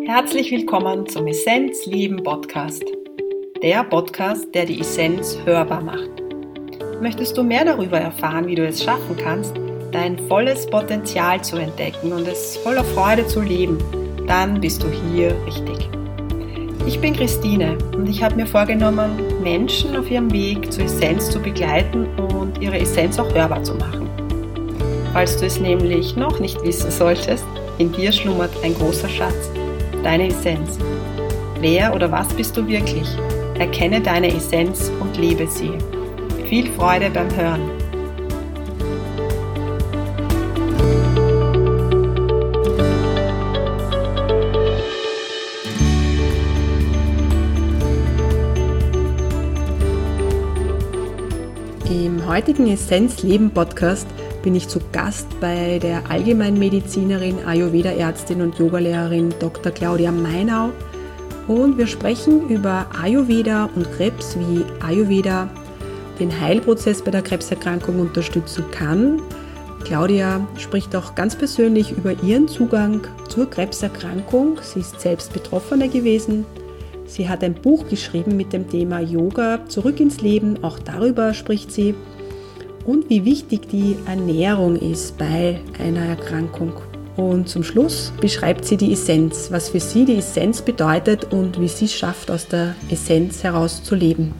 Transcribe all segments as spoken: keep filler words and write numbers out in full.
Herzlich willkommen zum Essenz Leben Podcast. Der Podcast, der die Essenz hörbar macht. Möchtest du mehr darüber erfahren, wie du es schaffen kannst, dein volles Potenzial zu entdecken und es voller Freude zu leben, dann bist du hier richtig. Ich bin Christine und ich habe mir vorgenommen, Menschen auf ihrem Weg zur Essenz zu begleiten und ihre Essenz auch hörbar zu machen. Falls du es nämlich noch nicht wissen solltest, in dir schlummert ein großer Schatz, deine Essenz. Wer oder was bist du wirklich? Erkenne deine Essenz und lebe sie. Viel Freude beim Hören. Im heutigen Essenz Leben Podcast bin ich zu Gast bei der Allgemeinmedizinerin, Ayurveda-Ärztin und Yogalehrerin Doktor Claudia Meinau und wir sprechen über Ayurveda und Krebs, wie Ayurveda den Heilprozess bei der Krebserkrankung unterstützen kann. Claudia spricht auch ganz persönlich über ihren Zugang zur Krebserkrankung. Sie ist selbst Betroffene gewesen. Sie hat ein Buch geschrieben mit dem Thema Yoga, zurück ins Leben, auch darüber spricht sie. Und wie wichtig die Ernährung ist bei einer Erkrankung. Und zum Schluss beschreibt sie die Essenz, was für sie die Essenz bedeutet und wie sie es schafft, aus der Essenz heraus zu leben.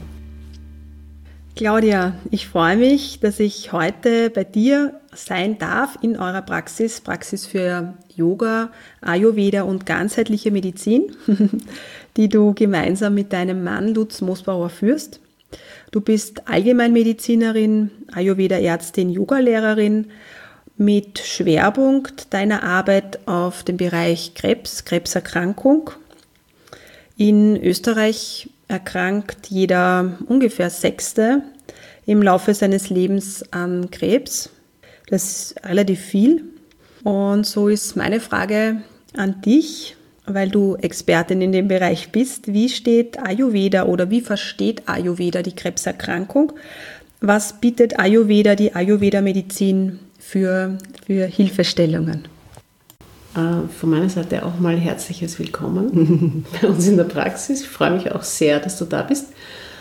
Claudia, ich freue mich, dass ich heute bei dir sein darf in eurer Praxis, Praxis für Yoga, Ayurveda und ganzheitliche Medizin, die du gemeinsam mit deinem Mann Lutz Mosbauer führst. Du bist Allgemeinmedizinerin, Ayurveda-Ärztin, Yogalehrerin mit Schwerpunkt deiner Arbeit auf dem Bereich Krebs, Krebserkrankung. In Österreich erkrankt jeder ungefähr Sechste im Laufe seines Lebens an Krebs. Das ist relativ viel. Und so ist meine Frage an dich, weil du Expertin in dem Bereich bist. Wie steht Ayurveda oder wie versteht Ayurveda die Krebserkrankung? Was bietet Ayurveda, die Ayurveda-Medizin für, für Hilfestellungen? Von meiner Seite auch mal herzliches Willkommen bei uns in der Praxis. Ich freue mich auch sehr, dass du da bist.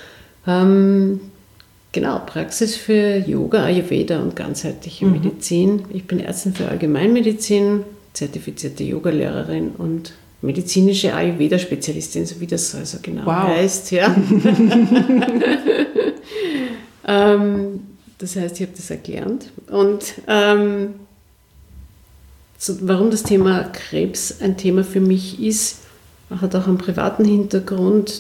Ähm, genau, Praxis für Yoga, Ayurveda und ganzheitliche mhm. Medizin. Ich bin Ärztin für Allgemeinmedizin, zertifizierte Yogalehrerin und medizinische Ayurveda-Spezialistin, so wie das also genau wow. heißt. Ja. ähm, das heißt, ich habe das erklärt. Und ähm, so, warum das Thema Krebs ein Thema für mich ist, hat auch einen privaten Hintergrund,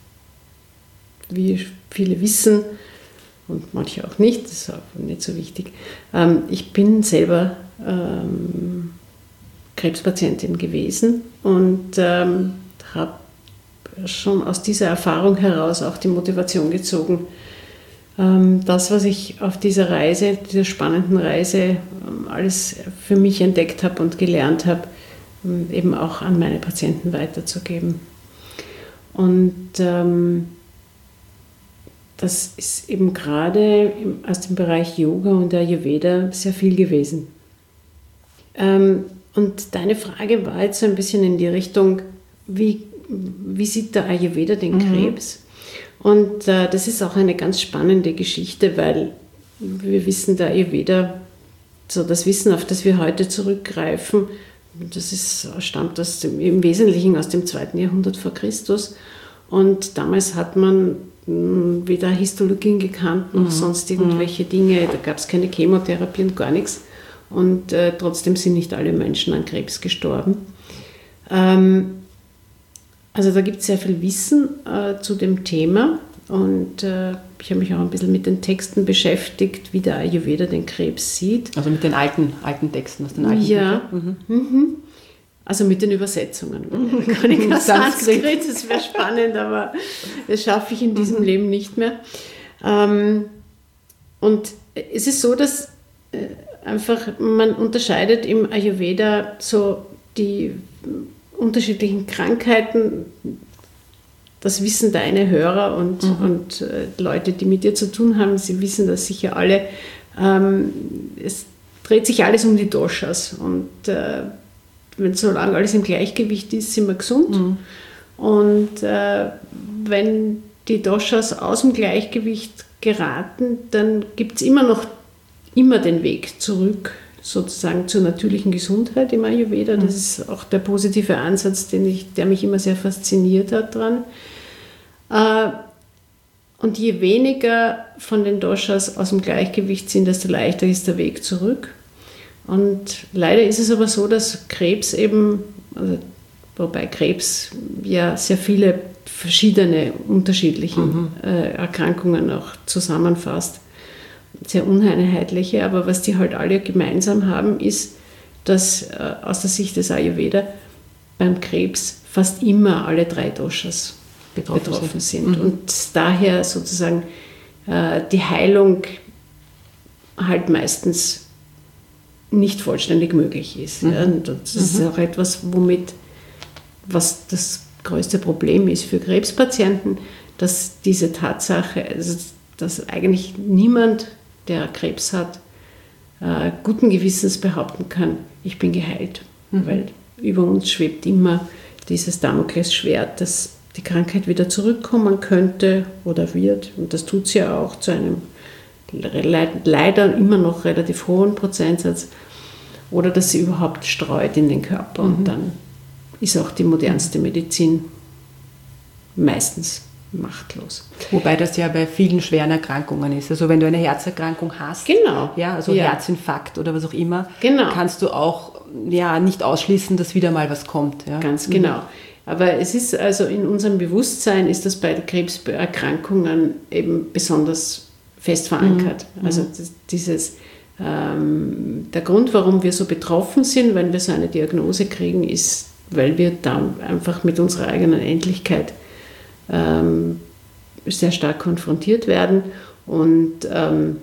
wie viele wissen und manche auch nicht, das ist auch nicht so wichtig. Ähm, ich bin selber ähm, Krebspatientin gewesen und ähm, habe schon aus dieser Erfahrung heraus auch die Motivation gezogen, ähm, das, was ich auf dieser Reise, dieser spannenden Reise, ähm, alles für mich entdeckt habe und gelernt habe, ähm, eben auch an meine Patienten weiterzugeben. Und ähm, das ist eben gerade im, aus dem Bereich Yoga und Ayurveda sehr viel gewesen. Ähm, Und deine Frage war jetzt so ein bisschen in die Richtung, wie, wie sieht der Ayurveda den Krebs? Mhm. Und äh, das ist auch eine ganz spannende Geschichte, weil wir wissen, der Ayurveda, so das Wissen, auf das wir heute zurückgreifen, das ist, stammt aus dem, im Wesentlichen aus dem zweiten Jahrhundert vor Christus. Und damals hat man mh, weder Histologien gekannt, noch mhm. sonst irgendwelche Dinge, da gab es keine Chemotherapie und gar nichts. Und äh, trotzdem sind nicht alle Menschen an Krebs gestorben. Ähm, also da gibt es sehr viel Wissen äh, zu dem Thema und äh, ich habe mich auch ein bisschen mit den Texten beschäftigt, wie der Ayurveda den Krebs sieht. Also mit den alten, alten Texten aus den alten Ja, mhm. Mhm. Also mit den Übersetzungen. Mhm. Kann ich kein Sanskrit, das wäre spannend, aber das schaffe ich in diesem mhm. Leben nicht mehr. Ähm, und es ist so, dass äh, einfach, man unterscheidet im Ayurveda so die unterschiedlichen Krankheiten, das wissen deine Hörer und, mhm. und äh, Leute, die mit dir zu tun haben, sie wissen das sicher alle. Ähm, es dreht sich alles um die Doshas und äh, wenn solange alles im Gleichgewicht ist, sind wir gesund. Mhm. Und äh, wenn die Doshas aus dem Gleichgewicht geraten, dann gibt es immer noch immer den Weg zurück, sozusagen zur natürlichen Gesundheit im Ayurveda. Das ist auch der positive Ansatz, den ich, der mich immer sehr fasziniert hat dran. Und je weniger von den Doshas aus dem Gleichgewicht sind, desto leichter ist der Weg zurück. Und leider ist es aber so, dass Krebs eben, also, wobei Krebs ja sehr viele verschiedene unterschiedliche mhm. äh, Erkrankungen auch zusammenfasst, sehr uneinheitliche, aber was die halt alle gemeinsam haben, ist, dass äh, aus der Sicht des Ayurveda beim Krebs fast immer alle drei Doshas betroffen, betroffen sind, sind. Mhm. Und daher sozusagen äh, die Heilung halt meistens nicht vollständig möglich ist. Mhm. Ja? Und das ist mhm. auch etwas, womit, was das größte Problem ist für Krebspatienten, dass diese Tatsache, also dass eigentlich niemand, der Krebs hat, äh, guten Gewissens behaupten kann, ich bin geheilt. Mhm. Weil über uns schwebt immer dieses Damoklesschwert, dass die Krankheit wieder zurückkommen könnte oder wird. Und das tut sie ja auch zu einem leider immer noch relativ hohen Prozentsatz. Oder dass sie überhaupt streut in den Körper. Mhm. Und dann ist auch die modernste Medizin meistens machtlos. Wobei das ja bei vielen schweren Erkrankungen ist. Also wenn du eine Herzerkrankung hast, genau. ja, also ja. Herzinfarkt oder was auch immer, genau. kannst du auch ja, nicht ausschließen, dass wieder mal was kommt. Ja. Ganz genau. Mhm. Aber es ist also in unserem Bewusstsein ist das bei Krebserkrankungen eben besonders fest verankert. Mhm. Also das, dieses ähm, der Grund, warum wir so betroffen sind, wenn wir so eine Diagnose kriegen, ist, weil wir dann einfach mit unserer eigenen Endlichkeit ähm, sehr stark konfrontiert werden. Und ähm,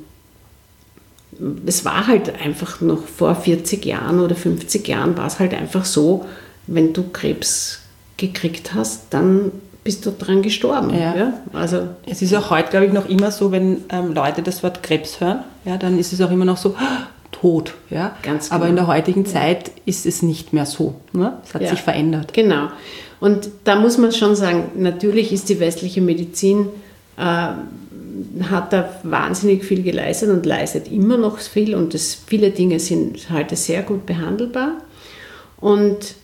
es war halt einfach noch vor vierzig Jahren oder fünfzig Jahren war es halt einfach so, wenn du Krebs gekriegt hast, dann bist du dran gestorben. Ja. Ja? Also, es ist auch heute, glaube ich, noch immer so, wenn ähm, Leute das Wort Krebs hören, ja, dann ist es auch immer noch so, tot. Ja? Ganz genau. Aber in der heutigen Zeit ist es nicht mehr so. Ne? Es hat ja. sich verändert. Genau. Und da muss man schon sagen, natürlich ist die westliche Medizin, äh, hat da wahnsinnig viel geleistet und leistet immer noch viel und das, viele Dinge sind heute sehr gut behandelbar. Und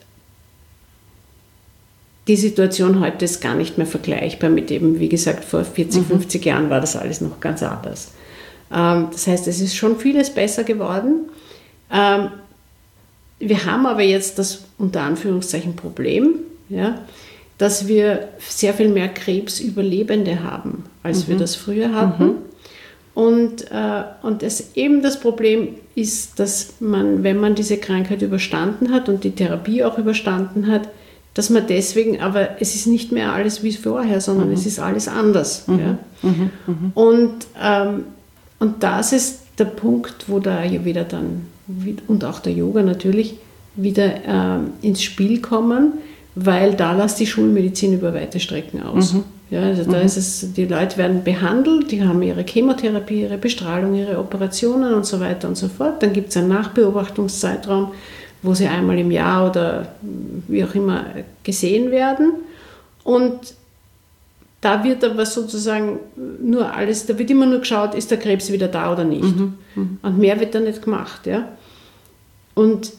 die Situation heute ist gar nicht mehr vergleichbar mit eben, wie gesagt, vor vierzig, mhm. fünfzig Jahren war das alles noch ganz anders. Ähm, das heißt, es ist schon vieles besser geworden. Ähm, wir haben aber jetzt das unter Anführungszeichen Problem, ja, dass wir sehr viel mehr Krebsüberlebende haben, als mhm. wir das früher hatten. Mhm. Und, äh, und das eben das Problem ist, dass man, wenn man diese Krankheit überstanden hat und die Therapie auch überstanden hat, dass man deswegen, aber es ist nicht mehr alles wie vorher, sondern mhm. es ist alles anders. Mhm. Ja? Mhm. Mhm. Und, ähm, und das ist der Punkt, wo da ja wieder dann, und auch der Yoga natürlich, wieder ähm, ins Spiel kommen, weil da lässt die Schulmedizin über weite Strecken aus. Mhm. Ja, also da mhm. ist es, die Leute werden behandelt, die haben ihre Chemotherapie, ihre Bestrahlung, ihre Operationen und so weiter und so fort. Dann gibt es einen Nachbeobachtungszeitraum, wo sie einmal im Jahr oder wie auch immer gesehen werden. Und da wird aber sozusagen nur alles, da wird immer nur geschaut, ist der Krebs wieder da oder nicht. Mhm. Mhm. Und mehr wird da nicht gemacht. Ja? Und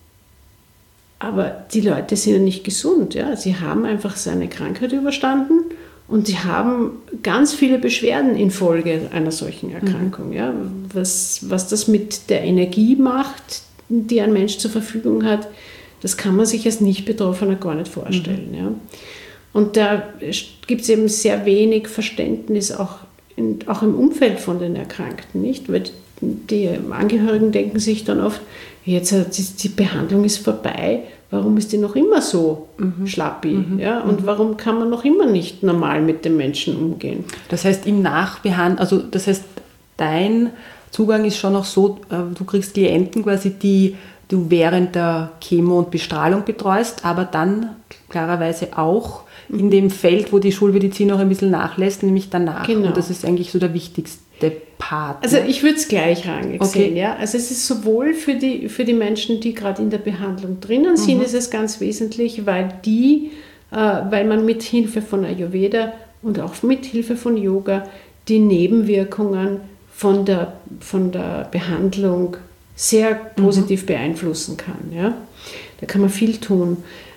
aber die Leute sind ja nicht gesund. Ja? Sie haben einfach seine Krankheit überstanden und sie haben ganz viele Beschwerden infolge einer solchen Erkrankung. Mhm. Ja? Was, was das mit der Energie macht, die ein Mensch zur Verfügung hat, das kann man sich als Nicht-Betroffener gar nicht vorstellen. Mhm. Ja? Und da gibt es eben sehr wenig Verständnis auch, in, auch im Umfeld von den Erkrankten, nicht? Weil die Angehörigen denken sich dann oft, jetzt die Behandlung ist vorbei, warum ist die noch immer so mhm. schlappi? Mhm. Ja? Und mhm. warum kann man noch immer nicht normal mit den Menschen umgehen? Das heißt, im Nachbehandeln, also das heißt, dein Zugang ist schon noch so, du kriegst Klienten quasi, die du während der Chemo und Bestrahlung betreust, aber dann klarerweise auch mhm. in dem Feld, wo die Schulmedizin noch ein bisschen nachlässt, nämlich danach. Genau. Und das ist eigentlich so der wichtigste Part. Also ne? ich würde es gleichrangig okay. sehen. Ja? Also es ist sowohl für die, für die Menschen, die gerade in der Behandlung drinnen sind, mhm. ist es ganz wesentlich, weil die, äh, weil man mit Hilfe von Ayurveda und auch mit Hilfe von Yoga die Nebenwirkungen von der, von der Behandlung sehr positiv mhm. beeinflussen kann. Ja? Da kann man viel tun.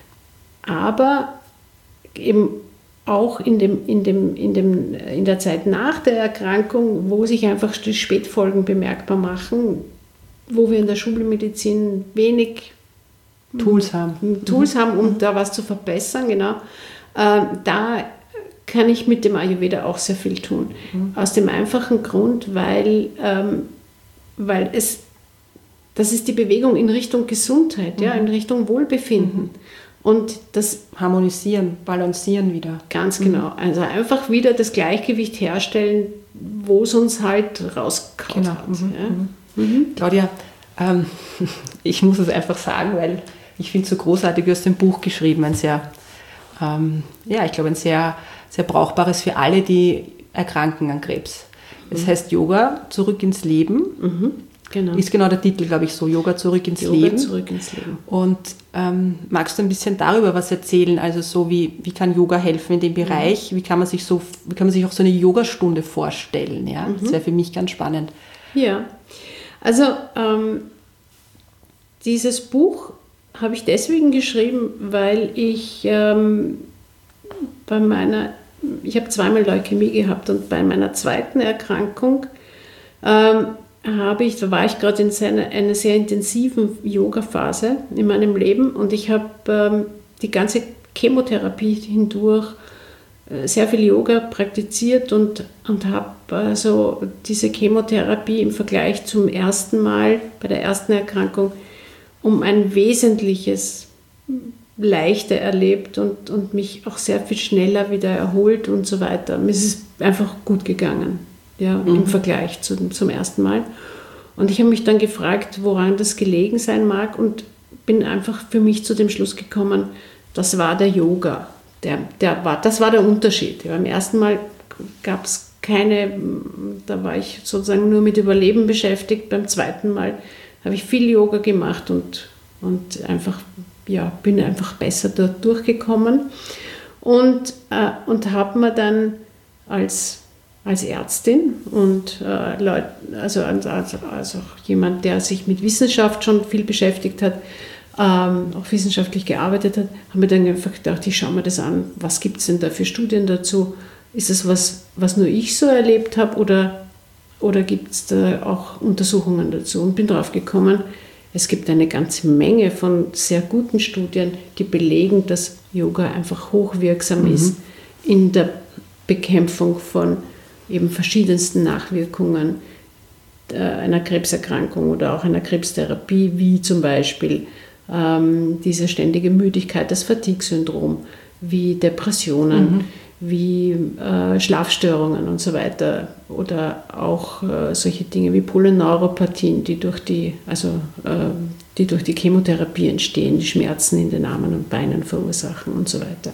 Aber eben auch in, dem, in, dem, in, dem, in der Zeit nach der Erkrankung, wo sich einfach die Spätfolgen bemerkbar machen, wo wir in der Schulmedizin wenig Tools haben, Tools mhm. haben um mhm. da was zu verbessern, genau, äh, da kann ich mit dem Ayurveda auch sehr viel tun. Mhm. Aus dem einfachen Grund, weil, ähm, weil es, das ist die Bewegung in Richtung Gesundheit, mhm. ja, in Richtung Wohlbefinden. Mhm. Und das Harmonisieren, Balancieren wieder. Ganz genau. Also einfach wieder das Gleichgewicht herstellen, wo es uns halt rausgehauen genau. hat. Mhm. Ja. Mhm. Claudia, ähm, ich muss es einfach sagen, weil ich finde es so großartig, du hast ein Buch geschrieben, ein sehr, ähm, ja, ich glaube ein sehr, sehr brauchbares für alle, die erkranken an Krebs. Es mhm. heißt Yoga, zurück ins Leben. Mhm. Genau. Ist genau der Titel, glaube ich, so, Yoga zurück ins Yoga Leben. zurück ins Leben. Und ähm, magst du ein bisschen darüber was erzählen? Also so wie, wie kann Yoga helfen in dem Bereich? Mhm. Wie kann man sich so, wie kann man sich auch so eine Yogastunde vorstellen? Ja? Mhm. Das wäre für mich ganz spannend. Ja, also ähm, dieses Buch habe ich deswegen geschrieben, weil ich ähm, bei meiner, ich habe zweimal Leukämie gehabt und bei meiner zweiten Erkrankung ähm, habe ich, da war ich gerade in einer, einer sehr intensiven Yoga-Phase in meinem Leben und ich habe ähm, die ganze Chemotherapie hindurch äh, sehr viel Yoga praktiziert und, und habe also diese Chemotherapie im Vergleich zum ersten Mal, bei der ersten Erkrankung, um ein wesentliches leichter erlebt und, und mich auch sehr viel schneller wieder erholt und so weiter. Mir ist es einfach gut gegangen. Ja, mhm. im Vergleich zu, zum ersten Mal. Und ich habe mich dann gefragt, woran das gelegen sein mag und bin einfach für mich zu dem Schluss gekommen, das war der Yoga. Der, der war, das war der Unterschied. Ja, beim ersten Mal gab es keine, da war ich sozusagen nur mit Überleben beschäftigt. Beim zweiten Mal habe ich viel Yoga gemacht und, und einfach, ja, bin einfach besser dort durchgekommen. Und, äh, und habe mir dann als als Ärztin und äh, Leut, also als, als, als auch jemand, der sich mit Wissenschaft schon viel beschäftigt hat, ähm, auch wissenschaftlich gearbeitet hat, haben wir dann einfach gedacht, ich schaue mir das an, was gibt es denn da für Studien dazu? Ist es was, was nur ich so erlebt habe oder, oder gibt es da auch Untersuchungen dazu? Und bin drauf gekommen, es gibt eine ganze Menge von sehr guten Studien, die belegen, dass Yoga einfach hochwirksam mhm. ist in der Bekämpfung von eben verschiedensten Nachwirkungen einer Krebserkrankung oder auch einer Krebstherapie, wie zum Beispiel ähm, diese ständige Müdigkeit, das Fatigue-Syndrom, wie Depressionen, mhm. wie äh, Schlafstörungen und so weiter oder auch äh, solche Dinge wie Polyneuropathien, die durch die, also, äh, die durch die Chemotherapie entstehen, die Schmerzen in den Armen und Beinen verursachen und so weiter.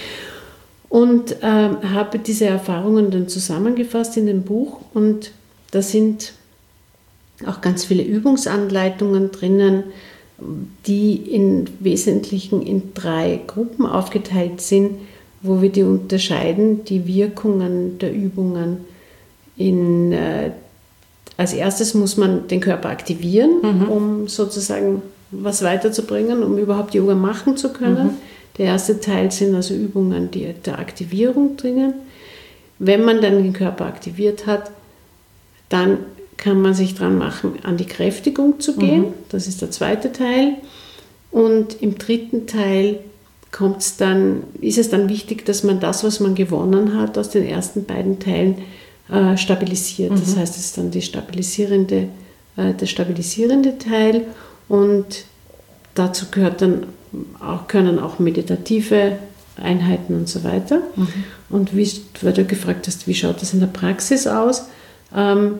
Und ähm, habe diese Erfahrungen dann zusammengefasst in dem Buch und da sind auch ganz viele Übungsanleitungen drinnen, die im Wesentlichen in drei Gruppen aufgeteilt sind, wo wir die unterscheiden, die Wirkungen der Übungen. In, äh, als erstes muss man den Körper aktivieren, mhm. um sozusagen was weiterzubringen, um überhaupt Yoga machen zu können. Mhm. Der erste Teil sind also Übungen, die der Aktivierung bringen. Wenn man dann den Körper aktiviert hat, dann kann man sich dran machen, an die Kräftigung zu gehen. Mhm. Das ist der zweite Teil. Und im dritten Teil kommt's dann, ist es dann wichtig, dass man das, was man gewonnen hat aus den ersten beiden Teilen, äh, stabilisiert. Mhm. Das heißt, es ist dann die stabilisierende, äh, der stabilisierende Teil. Und dazu gehört dann auch, können auch meditative Einheiten und so weiter. Mhm. Und wie, weil du gefragt hast, wie schaut das in der Praxis aus? Ähm,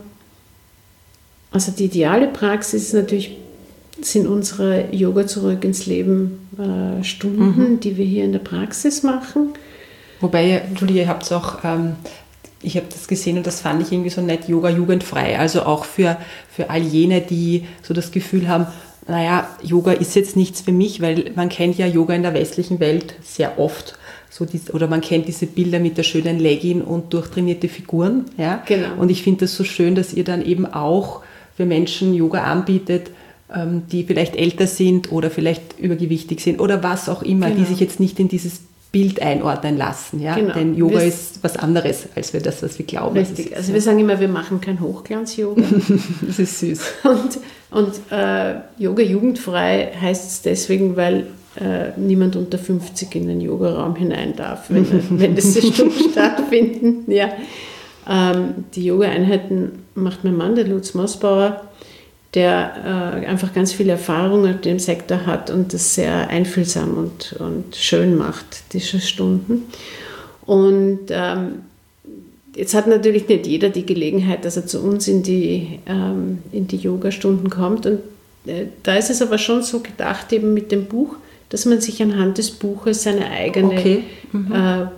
also die ideale Praxis ist natürlich, sind unsere Yoga zurück ins Leben äh, Stunden, mhm. die wir hier in der Praxis machen. Wobei, Julia, ihr habt auch, ähm, ich habe das gesehen und das fand ich irgendwie so nett, Yoga jugendfrei. Also auch für, für all jene, die so das Gefühl haben, naja, Yoga ist jetzt nichts für mich, weil man kennt ja Yoga in der westlichen Welt sehr oft. So die, oder man kennt diese Bilder mit der schönen Legging und durchtrainierte Figuren. Ja? Genau. Und ich finde das so schön, dass ihr dann eben auch für Menschen Yoga anbietet, ähm, die vielleicht älter sind oder vielleicht übergewichtig sind oder was auch immer, genau. die sich jetzt nicht in dieses Bild einordnen lassen. Ja? Genau. Denn Yoga wir ist was anderes, als wir das, was wir glauben. Richtig. Also wir sagen immer, wir machen kein Hochglanz-Yoga. Das ist süß. Und, und äh, Yoga jugendfrei heißt es deswegen, weil äh, niemand unter fünfzig in den Yogaraum hinein darf, wenn, wenn diese Stunden stattfinden. Ja. Ähm, die Yoga-Einheiten macht mein Mann, der Lutz Mossbauer, der äh, einfach ganz viel Erfahrung in dem Sektor hat und das sehr einfühlsam und, und schön macht, diese Stunden. Und ähm, jetzt hat natürlich nicht jeder die Gelegenheit, dass er zu uns in die, ähm, in die Yoga-Stunden kommt. Und äh, da ist es aber schon so gedacht, eben mit dem Buch, dass man sich anhand des Buches seine eigene okay. mhm.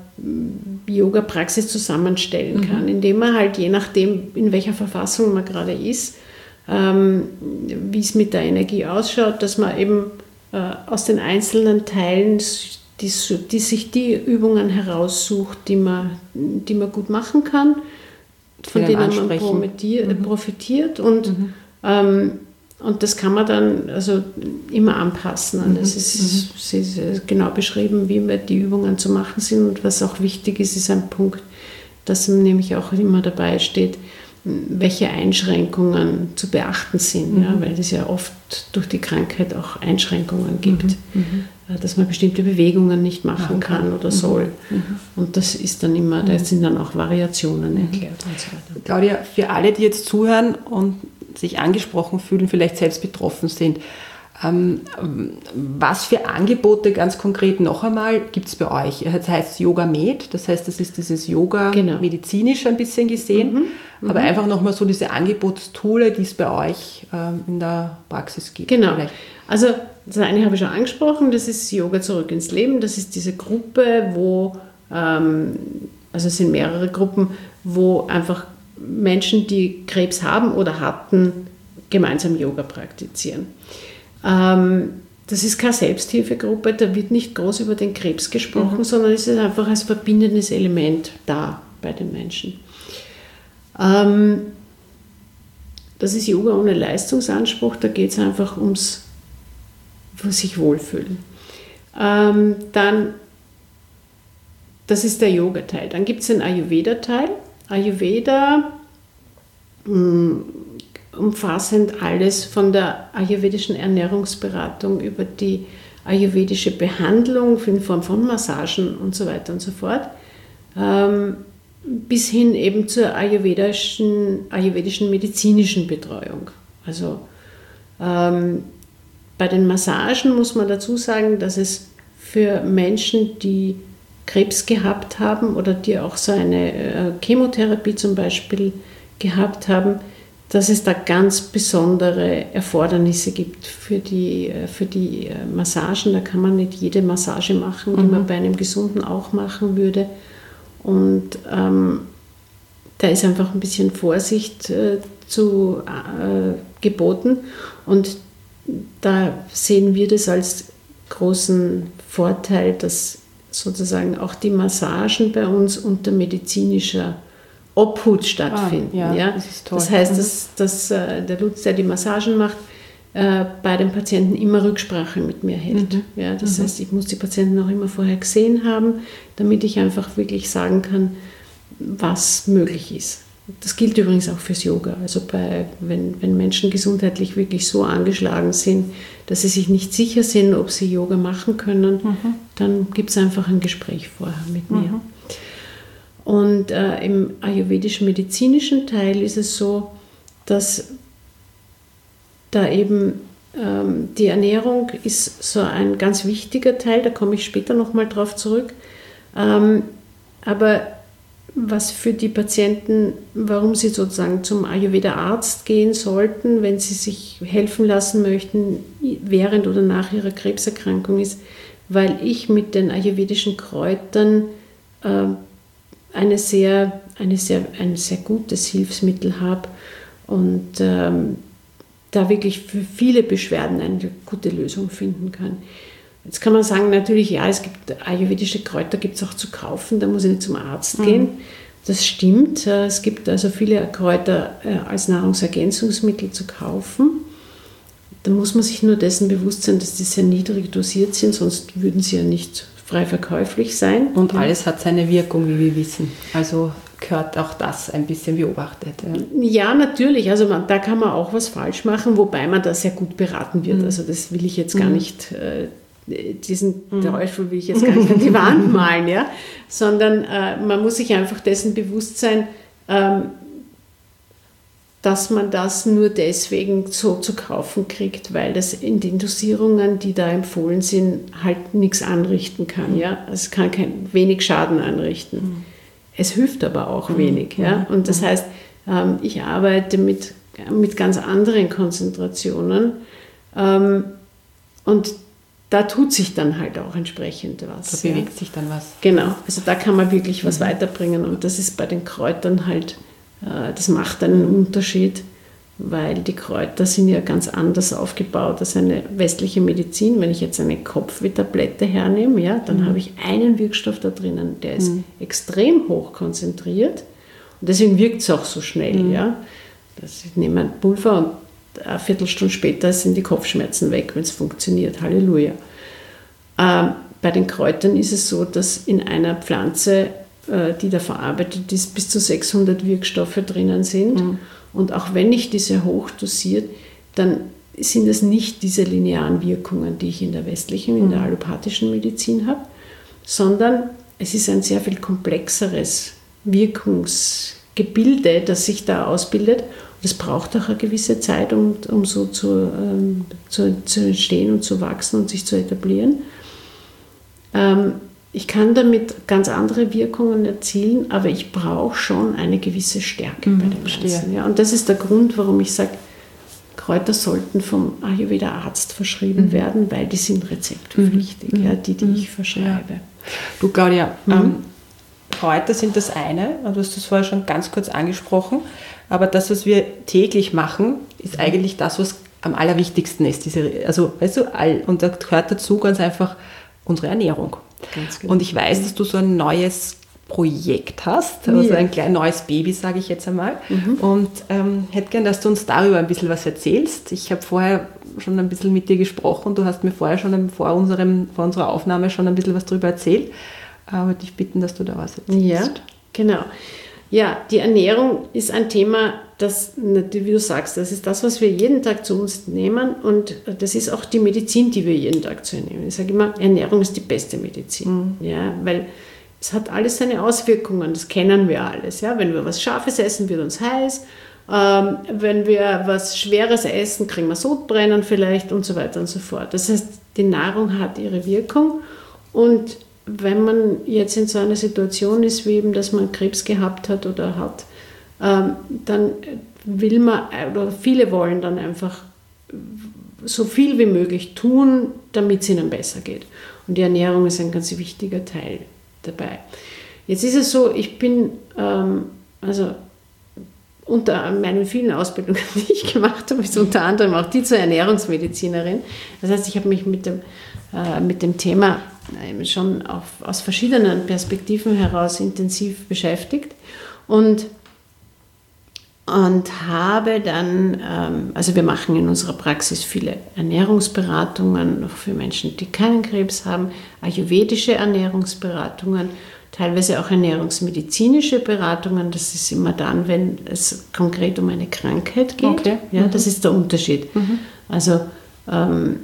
äh, Yoga-Praxis zusammenstellen mhm. kann, indem man halt je nachdem, in welcher Verfassung man gerade ist, ähm, wie es mit der Energie ausschaut, dass man eben äh, aus den einzelnen Teilen die, die sich die Übungen heraussucht, die man, die man gut machen kann, von denen man mhm. profitiert und mhm. ähm, Und das kann man dann also immer anpassen. Und es ist, mhm. ist genau beschrieben, wie die Übungen zu machen sind. Und was auch wichtig ist, ist ein Punkt, dass nämlich auch immer dabei steht, welche Einschränkungen zu beachten sind. Mhm. Ja, weil es ja oft durch die Krankheit auch Einschränkungen gibt. Mhm. Dass man bestimmte Bewegungen nicht machen ja, kann oder soll. Mhm. Und das ist dann immer, da sind dann auch Variationen mhm. erklärt und so weiter. Claudia, für alle, die jetzt zuhören und sich angesprochen fühlen, vielleicht selbst betroffen sind. Ähm, was für Angebote ganz konkret noch einmal gibt es bei euch? Das heißt Yoga Med, das heißt, das ist dieses Yoga genau. medizinisch ein bisschen gesehen, mhm. aber mhm. einfach nochmal so diese Angebotstoole, die es bei euch ähm, in der Praxis gibt. Genau. Vielleicht. Also das eine habe ich schon angesprochen, das ist Yoga zurück ins Leben, das ist diese Gruppe, wo, ähm, also es sind mehrere Gruppen, wo einfach Menschen, die Krebs haben oder hatten, gemeinsam Yoga praktizieren. Ähm, das ist keine Selbsthilfegruppe, da wird nicht groß über den Krebs gesprochen, mhm. sondern es ist einfach als verbindendes Element da bei den Menschen. Ähm, das ist Yoga ohne Leistungsanspruch, da geht es einfach ums sich wohlfühlen. Ähm, dann, das ist der Yoga-Teil. Dann gibt es den Ayurveda-Teil. Ayurveda mh, umfassend alles von der ayurvedischen Ernährungsberatung über die ayurvedische Behandlung in Form von Massagen und so weiter und so fort, ähm, bis hin eben zur ayurvedischen, ayurvedischen medizinischen Betreuung. Also ähm, bei den Massagen muss man dazu sagen, dass es für Menschen, die Krebs gehabt haben oder die auch so eine äh, Chemotherapie zum Beispiel gehabt haben, dass es da ganz besondere Erfordernisse gibt für die, äh, für die äh, Massagen. Da kann man nicht jede Massage machen, die mhm. man bei einem Gesunden auch machen würde. Und ähm, da ist einfach ein bisschen Vorsicht äh, zu äh, geboten. Und da sehen wir das als großen Vorteil, dass sozusagen auch die Massagen bei uns unter medizinischer Obhut stattfinden. Ah, ja, ja. Das ist toll. Das heißt, dass, dass äh, der Lutz, der die Massagen macht, äh, bei den Patienten immer Rücksprache mit mir hält. Mhm. Ja, das mhm. heißt, ich muss die Patienten auch immer vorher gesehen haben, damit ich einfach wirklich sagen kann, was möglich ist. Das gilt übrigens auch fürs Yoga. Also bei, wenn, wenn Menschen gesundheitlich wirklich so angeschlagen sind, dass sie sich nicht sicher sind, ob sie Yoga machen können, mhm. dann gibt es einfach ein Gespräch vorher mit mir. Mhm. Und äh, im ayurvedischen medizinischen Teil ist es so, dass da eben ähm, die Ernährung ist so ein ganz wichtiger Teil, da komme ich später nochmal drauf zurück. Ähm, aber was für die Patienten, warum sie sozusagen zum Ayurveda-Arzt gehen sollten, wenn sie sich helfen lassen möchten, während oder nach ihrer Krebserkrankung ist, weil ich mit den ayurvedischen Kräutern äh, eine sehr, eine sehr, ein sehr gutes Hilfsmittel habe und ähm, da wirklich für viele Beschwerden eine gute Lösung finden kann. Jetzt kann man sagen, natürlich, ja, es gibt ayurvedische Kräuter, gibt es auch zu kaufen, da muss ich nicht zum Arzt mhm. gehen. Das stimmt, es gibt also viele Kräuter als Nahrungsergänzungsmittel zu kaufen. Da muss man sich nur dessen bewusst sein, dass die sehr niedrig dosiert sind, sonst würden sie ja nicht frei verkäuflich sein. Und alles hat seine Wirkung, wie wir wissen. Also gehört auch das ein bisschen beobachtet. Ja, ja natürlich. Also man, da kann man auch was falsch machen, wobei man da sehr gut beraten wird. Mhm. Also das will ich jetzt gar mhm. nicht, äh, diesen mhm. Teufel will ich jetzt gar nicht an die Wand malen, ja? Sondern äh, man muss sich einfach dessen bewusst sein, ähm, dass man das nur deswegen so zu kaufen kriegt, weil das in den Dosierungen, die da empfohlen sind, halt nichts anrichten kann. Ja? Es kann kein, wenig Schaden anrichten. Mhm. Es hilft aber auch mhm. wenig. Ja? Und das heißt, ähm, ich arbeite mit, mit ganz anderen Konzentrationen ähm, und da tut sich dann halt auch entsprechend was. Da bewegt ja. sich dann was. Genau, also da kann man wirklich was mhm. weiterbringen und das ist bei den Kräutern halt, das macht einen Unterschied, weil die Kräuter sind ja ganz anders aufgebaut als eine westliche Medizin. Wenn ich jetzt eine Kopfweh-Tablette hernehme, ja, dann mhm. habe ich einen Wirkstoff da drinnen, der ist mhm. extrem hoch konzentriert und deswegen wirkt es auch so schnell. Mhm. Ja. Das, ich nehme ein Pulver und eine Viertelstunde später sind die Kopfschmerzen weg, wenn es funktioniert. Halleluja. Ähm, bei den Kräutern ist es so, dass in einer Pflanze, die da verarbeitet ist, bis zu sechshundert Wirkstoffe drinnen sind. Mhm. Und auch wenn ich diese hoch dosiert, dann sind es nicht diese linearen Wirkungen, die ich in der westlichen, in der allopathischen Medizin habe, sondern es ist ein sehr viel komplexeres Wirkungsgebilde, das sich da ausbildet. Und es braucht auch eine gewisse Zeit, um, um so zu, ähm, zu, zu entstehen und zu wachsen und sich zu etablieren. Ähm, Ich kann damit ganz andere Wirkungen erzielen, aber ich brauche schon eine gewisse Stärke mhm, bei dem Ganzen. Ja, und das ist der Grund, warum ich sage, Kräuter sollten vom Ayurveda-Arzt verschrieben mhm. werden, weil die sind rezeptpflichtig, mhm. ja, die, die mhm. ich verschreibe. Ja. Du, Claudia, mhm. ähm, Kräuter sind das eine, du hast das vorher schon ganz kurz angesprochen, aber das, was wir täglich machen, ist mhm. eigentlich das, was am allerwichtigsten ist. Diese, also, weißt du, all, und da gehört dazu ganz einfach unsere Ernährung. Ganz genau. Und ich weiß, dass du so ein neues Projekt hast, also ja. ein kleines neues Baby, sage ich jetzt einmal. Mhm. Und ähm, hätte gern, dass du uns darüber ein bisschen was erzählst. Ich habe vorher schon ein bisschen mit dir gesprochen. Du hast mir vorher schon vor, unserem, vor unserer Aufnahme schon ein bisschen was darüber erzählt. Aber dich bitten, dass du da was erzählst. Ja, genau. Ja, die Ernährung ist ein Thema, das, wie du sagst, das ist das, was wir jeden Tag zu uns nehmen und das ist auch die Medizin, die wir jeden Tag zu uns nehmen. Ich sage immer, Ernährung ist die beste Medizin, mhm. ja, weil es hat alles seine Auswirkungen, das kennen wir alles. Ja? Wenn wir was Scharfes essen, wird uns heiß, ähm, wenn wir was Schweres essen, kriegen wir Sodbrennen vielleicht und so weiter und so fort. Das heißt, die Nahrung hat ihre Wirkung und wenn man jetzt in so einer Situation ist, wie eben, dass man Krebs gehabt hat oder hat, ähm, dann will man, oder viele wollen dann einfach so viel wie möglich tun, damit es ihnen besser geht. Und die Ernährung ist ein ganz wichtiger Teil dabei. Jetzt ist es so, ich bin, ähm, also unter meinen vielen Ausbildungen, die ich gemacht habe, ist unter anderem auch die zur Ernährungsmedizinerin. Das heißt, ich habe mich mit dem, äh, mit dem Thema schon auf, aus verschiedenen Perspektiven heraus intensiv beschäftigt und, und habe dann, ähm, also wir machen in unserer Praxis viele Ernährungsberatungen, auch für Menschen, die keinen Krebs haben, ayurvedische Ernährungsberatungen, teilweise auch ernährungsmedizinische Beratungen. Das ist immer dann, wenn es konkret um eine Krankheit geht. Okay. Ja, mhm. Das ist der Unterschied. Mhm. Also ähm,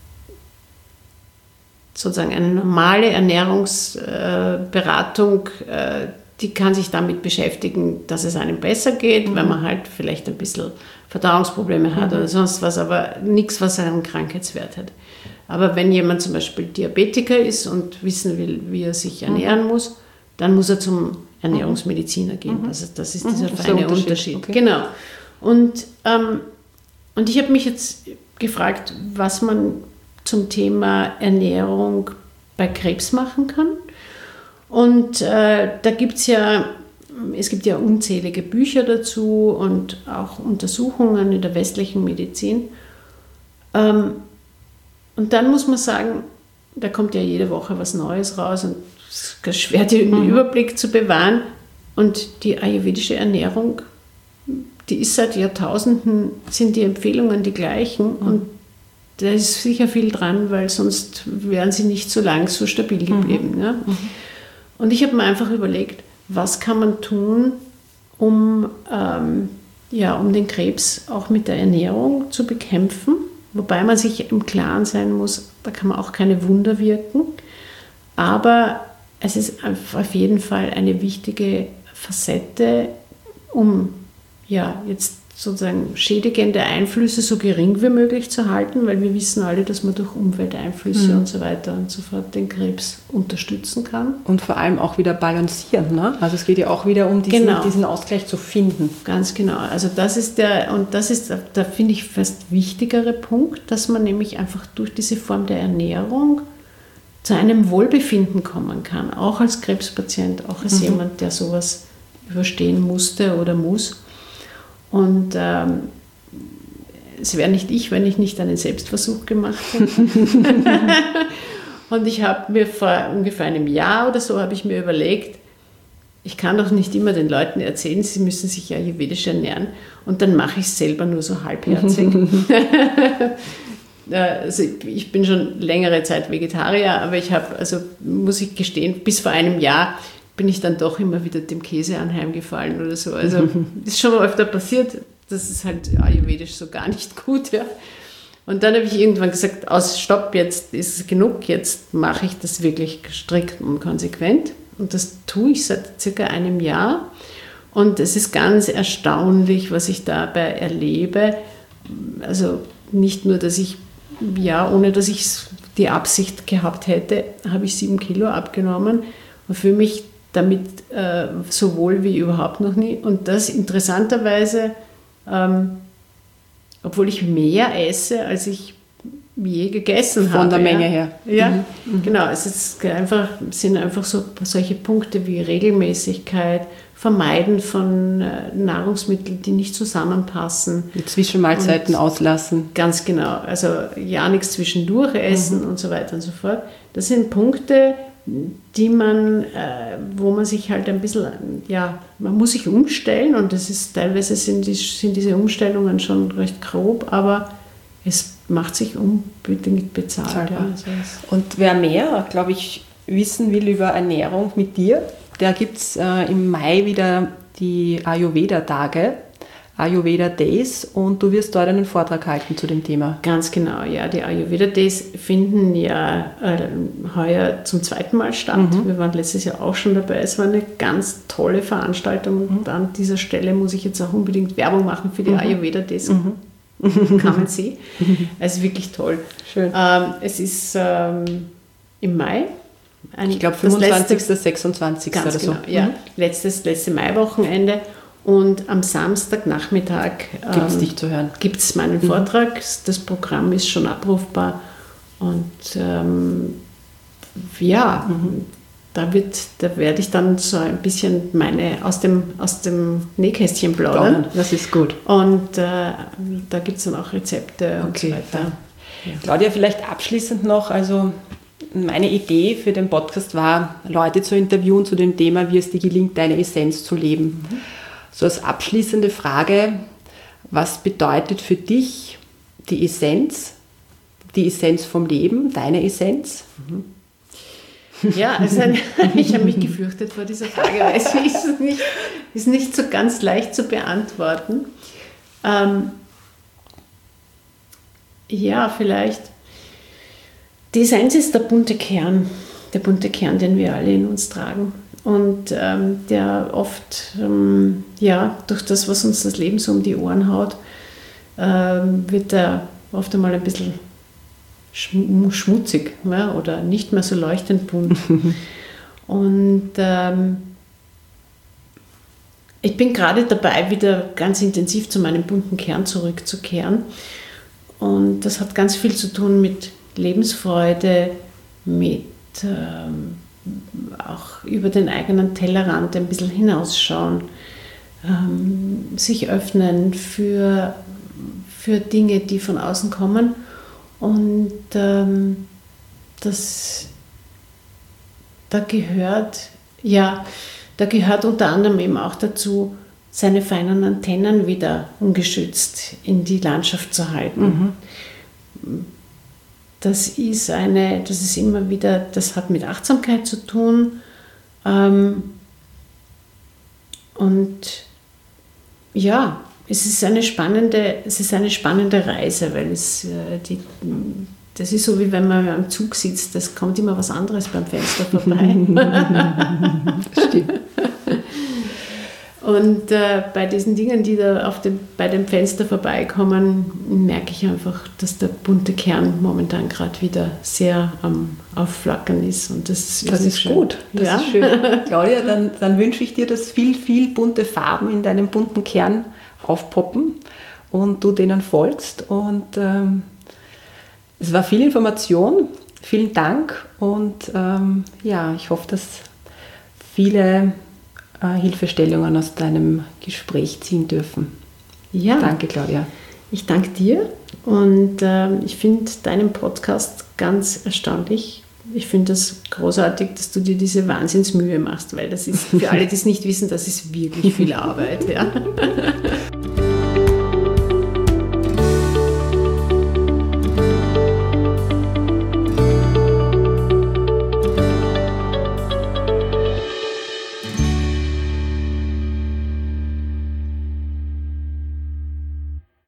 sozusagen eine normale Ernährungsberatung, äh, die kann sich damit beschäftigen, dass es einem besser geht, mhm. wenn man halt vielleicht ein bisschen Verdauungsprobleme hat mhm. oder sonst was, aber nichts, was einen Krankheitswert hat. Aber wenn jemand zum Beispiel Diabetiker ist und wissen will, wie er sich ernähren mhm. muss, dann muss er zum Ernährungsmediziner gehen. Mhm. Also das ist dieser mhm. feine Unterschied. Unterschied. Okay. Genau. Und, ähm, und ich habe mich jetzt gefragt, was man zum Thema Ernährung bei Krebs machen kann. Und äh, da gibt es ja, es gibt ja unzählige Bücher dazu und auch Untersuchungen in der westlichen Medizin. Ähm, und dann muss man sagen, da kommt ja jede Woche was Neues raus und es ist schwer, den mhm. Überblick zu bewahren. Und die ayurvedische Ernährung, die ist seit Jahrtausenden, sind die Empfehlungen die gleichen. Mhm. Und da ist sicher viel dran, weil sonst wären sie nicht so lang so stabil geblieben. Mhm. Ja? Mhm. Und ich habe mir einfach überlegt, was kann man tun, um, ähm, ja, um den Krebs auch mit der Ernährung zu bekämpfen. Wobei man sich im Klaren sein muss, da kann man auch keine Wunder wirken. Aber es ist auf jeden Fall eine wichtige Facette, um ja, jetzt sozusagen schädigende Einflüsse so gering wie möglich zu halten, weil wir wissen alle, dass man durch Umwelteinflüsse mhm. und so weiter und so fort den Krebs unterstützen kann. Und vor allem auch wieder balancieren. Ne? Also es geht ja auch wieder um diesen, genau. diesen Ausgleich zu finden. Ganz genau. Also das ist der, und das ist, da finde ich fast wichtigere Punkt, dass man nämlich einfach durch diese Form der Ernährung zu einem Wohlbefinden kommen kann. Auch als Krebspatient, auch als mhm. jemand, der sowas überstehen musste oder muss. Und ähm, es wäre nicht ich, wenn ich nicht einen Selbstversuch gemacht hätte. Und ich habe mir vor ungefähr einem Jahr oder so, habe ich mir überlegt, ich kann doch nicht immer den Leuten erzählen, sie müssen sich ja ayurvedisch ernähren. Und dann mache ich es selber nur so halbherzig. Also ich bin schon längere Zeit Vegetarier, aber ich habe, also muss ich gestehen, bis vor einem Jahr bin ich dann doch immer wieder dem Käse anheimgefallen oder so. Also ist schon mal öfter passiert, das ist halt ayurvedisch so gar nicht gut. Ja. Und dann habe ich irgendwann gesagt, aus Stopp, jetzt ist es genug, jetzt mache ich das wirklich strikt und konsequent. Und das tue ich seit circa einem Jahr. Und es ist ganz erstaunlich, was ich dabei erlebe. Also nicht nur, dass ich, ja, ohne dass ich die Absicht gehabt hätte, habe ich sieben Kilo abgenommen und fühle mich damit äh, so wohl wie überhaupt noch nie. Und das interessanterweise, ähm, obwohl ich mehr esse, als ich je gegessen Von habe. Von der Menge ja. her. Ja, mhm. genau. Es ist einfach, sind einfach so solche Punkte wie Regelmäßigkeit, Vermeiden von äh, Nahrungsmitteln, die nicht zusammenpassen. Die Zwischenmahlzeiten und auslassen. Ganz genau. Also ja, nichts zwischendurch essen mhm. und so weiter und so fort. Das sind Punkte, die man, äh, wo man sich halt ein bisschen, ja, man muss sich umstellen und das ist, teilweise sind, die, sind diese Umstellungen schon recht grob, aber es macht sich unbedingt bezahlt. Ja. Also und wer mehr, glaube ich, wissen will über Ernährung mit dir, da gibt es äh, im Mai wieder die Ayurveda-Tage, Ayurveda Days, und du wirst dort einen Vortrag halten zu dem Thema. Ganz genau, ja. Die Ayurveda Days finden ja äh, heuer zum zweiten Mal statt. Mhm. Wir waren letztes Jahr auch schon dabei. Es war eine ganz tolle Veranstaltung. Und an dieser Stelle muss ich jetzt auch unbedingt Werbung machen für die mhm. Ayurveda Days. Mhm. Kamen Sie. Es ist wirklich toll. Schön. Ähm, es ist ähm, im Mai. Ein, ich glaube fünfundzwanzigsten sechsundzwanzigsten Ganz oder genau, so. Ja, mhm. letztes, letzte Maiwochenende. Und am Samstagnachmittag gibt es ähm, dich zu hören. Gibt es meinen mhm. Vortrag. Das Programm ist schon abrufbar. Und ähm, ja, mhm. da, wird, da werde ich dann so ein bisschen meine aus dem, aus dem Nähkästchen plaudern. Das ist gut. Und äh, da gibt es dann auch Rezepte und okay. so weiter. Ja. Claudia, vielleicht abschließend noch, also meine Idee für den Podcast war, Leute zu interviewen zu dem Thema, wie es dir gelingt, deine Essenz zu leben. Mhm. So als abschließende Frage, was bedeutet für dich die Essenz, die Essenz vom Leben, deine Essenz? Mhm. Ja, also ein, ich habe mich gefürchtet vor dieser Frage, weil es ist nicht, ist nicht so ganz leicht zu beantworten. Ähm, ja, vielleicht, die Essenz ist der bunte Kern, der bunte Kern, den wir alle in uns tragen. Und ähm, der oft, ähm, ja, durch das, was uns das Leben so um die Ohren haut, ähm, wird der oft einmal ein bisschen schmutzig, ja, oder nicht mehr so leuchtend bunt. Und ähm, ich bin gerade dabei, wieder ganz intensiv zu meinem bunten Kern zurückzukehren. Und das hat ganz viel zu tun mit Lebensfreude, mit ähm, auch über den eigenen Tellerrand ein bisschen hinausschauen, ähm, sich öffnen für, für Dinge, die von außen kommen. Und ähm, das, da gehört, ja, da gehört unter anderem eben auch dazu, seine feinen Antennen wieder ungeschützt in die Landschaft zu halten. Mhm. Das ist eine, das ist immer wieder, das hat mit Achtsamkeit zu tun. Ähm, und ja, es ist eine spannende, es ist eine spannende Reise, weil es äh, die, das ist so, wie wenn man am Zug sitzt, das kommt immer was anderes beim Fenster vorbei. Stimmt. Und äh, bei diesen Dingen, die da auf dem, bei dem Fenster vorbeikommen, merke ich einfach, dass der bunte Kern momentan gerade wieder sehr am Aufflackern ist. Und das, das ist, ist gut. Das ja? ist schön. Claudia, dann, dann wünsche ich dir, dass viel, viel bunte Farben in deinem bunten Kern aufpoppen und du denen folgst. Und ähm, es war viel Information. Vielen Dank. Und ähm, ja, ich hoffe, dass viele Hilfestellungen aus deinem Gespräch ziehen dürfen. Ja. Danke, Claudia. Ich danke dir und äh, ich finde deinen Podcast ganz erstaunlich. Ich finde das großartig, dass du dir diese Wahnsinnsmühe machst, weil das ist, für alle, die es nicht wissen, das ist wirklich viel Arbeit. Ja.